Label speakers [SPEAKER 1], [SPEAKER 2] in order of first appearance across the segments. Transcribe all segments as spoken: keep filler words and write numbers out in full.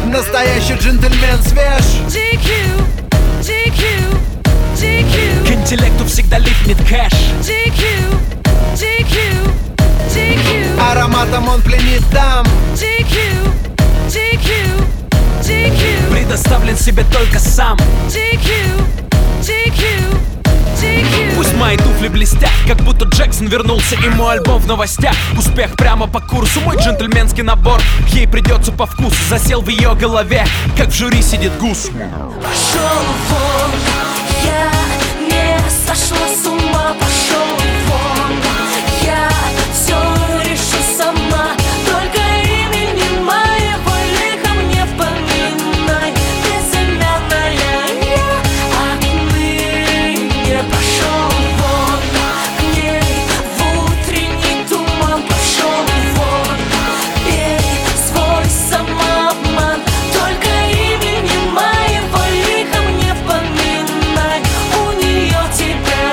[SPEAKER 1] Настоящий джентльмен свеж.
[SPEAKER 2] джи кью, джи кью, джи кью.
[SPEAKER 3] К интеллекту всегда липнет кэш.
[SPEAKER 2] джи кью, джи кью, джи кью.
[SPEAKER 1] Ароматом он пленит дам.
[SPEAKER 2] джи кью, джи кью, джи кью.
[SPEAKER 3] Предоставлен себе только сам.
[SPEAKER 2] джи кью, джи кью, джи кью.
[SPEAKER 3] Пусть мои туфли блестят, как будто Джексон вернулся, и мой альбом в новостях. Успех прямо по курсу, мой джентльменский набор ей придется по вкусу. Засел в ее голове, как в жюри сидит гус.
[SPEAKER 2] Пошел вон, я не сошла с ума. Пошел вон, я все решу сама. Только имени моего лиха мне поминай. Безымянная я отныне. Пошел вон, к ней в утренний туман. Пошел вон, пей свой самообман. Только имени моего лиха мне поминай. У нее тебя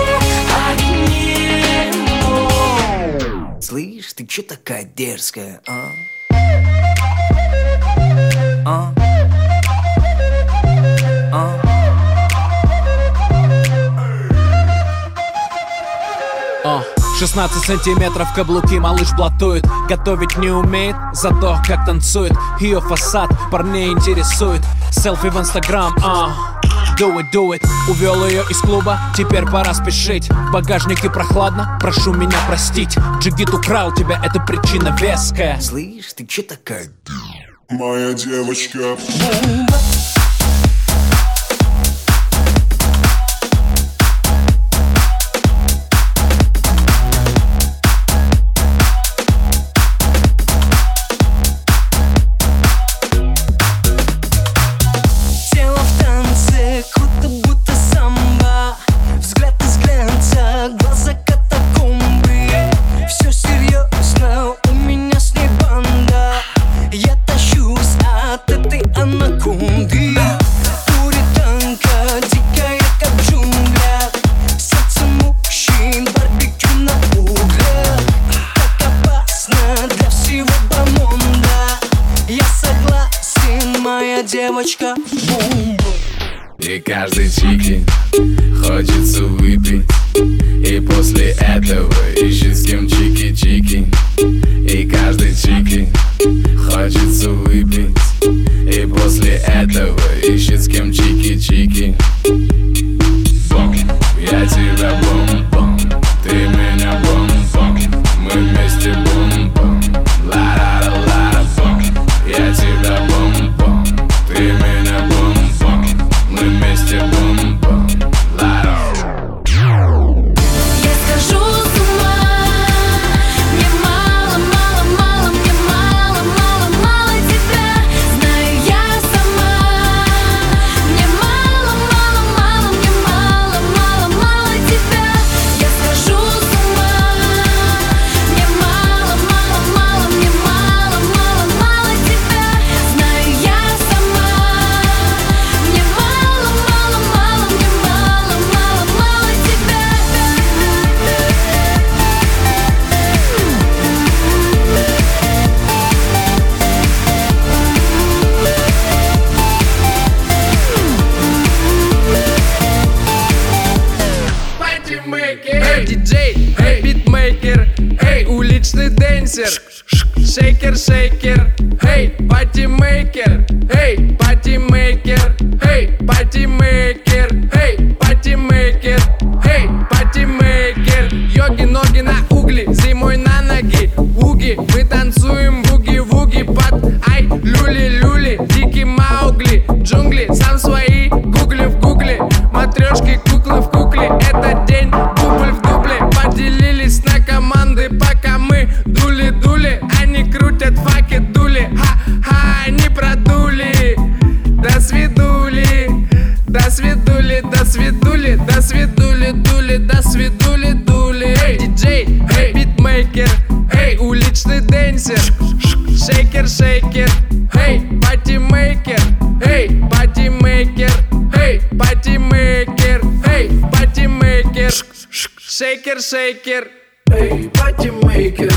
[SPEAKER 2] не отниму.
[SPEAKER 4] Слышь, ты чё такая дерзкая, а? А? А?
[SPEAKER 3] О, шестнадцать сантиметров каблуки малыш блатует. Готовить не умеет, зато как танцует. Ее фасад парней интересует. Селфи в инстаграм, а do it, do it. Увел ее из клуба, теперь пора спешить. В багажнике прохладно, прошу меня простить. Джигит украл тебя, это причина веская.
[SPEAKER 4] Слышь, ты чё такая?
[SPEAKER 5] Моя девочка.
[SPEAKER 2] Тело в танце, круто будто самбо. Взгляд из глянца, глаза катакомбы. Все серьезно, у меня с ней банда. Я тащусь от этой анаконды. Пуританка, дикая как в джунглях. Сердце мужчин, барбекю на углях. Так опасно для всего бомонда. Я согласен, моя девочка. Бум.
[SPEAKER 6] И каждый чики хочется выпить, и после этого ищет с кем чики-чики. И каждый чики хочется выпить, и после этого ищет с кем чики-чики. Бом, я тебя бом-бом, ты меня бом-бом. Мы вместе бом-бом, ла-ла-ла-ла-бом. Я тебя бом-бом, ты меня бом-бом. Мы вместе бом-бом, ла-ла.
[SPEAKER 2] Я схожу с ума. Мне мало, мало, мало, мне мало, мало, мало тебя. Знаю я сама. Мне мало, мало, мало, мне мало, мало, мало тебя. Я схожу с ума. Мне мало, мало, мало, мне мало, мало, мало тебя. Знаю я сама. Мне мало, мало, мало, мне мало, мало, мало тебя.
[SPEAKER 7] Эй, диджей, эй, битмейкер, эй, уличный денсер, шейкер, шейкер, эй, патимейкер, эй, патимейкер, эй, патимейкер, эй, патимейкер, эй, патимейкер. Йоги, ноги на угли, зимой на ноги, уги, мы танцуем буги-вуги под ай, люли-люли, дикий Маугли, джунгли, сам свои гугли в гугле, матрешки, куклы в кукле, этот день дубль в дубле. Поделились на команды, пока мы дули-дули. Они крутят факи, дули, ха-ха, они продули. До свидули, до свидули, до свидули, до свидули, дули, до свидули, дули. Эй, диджей, эй, битмейкер, эй, уличный денсер, шейкер, шейкер, эй, патимейкер, эй, патимейкер, эй, патимейкер, эй, патимейкер, шейкер, шейкер, эй, патимейкер,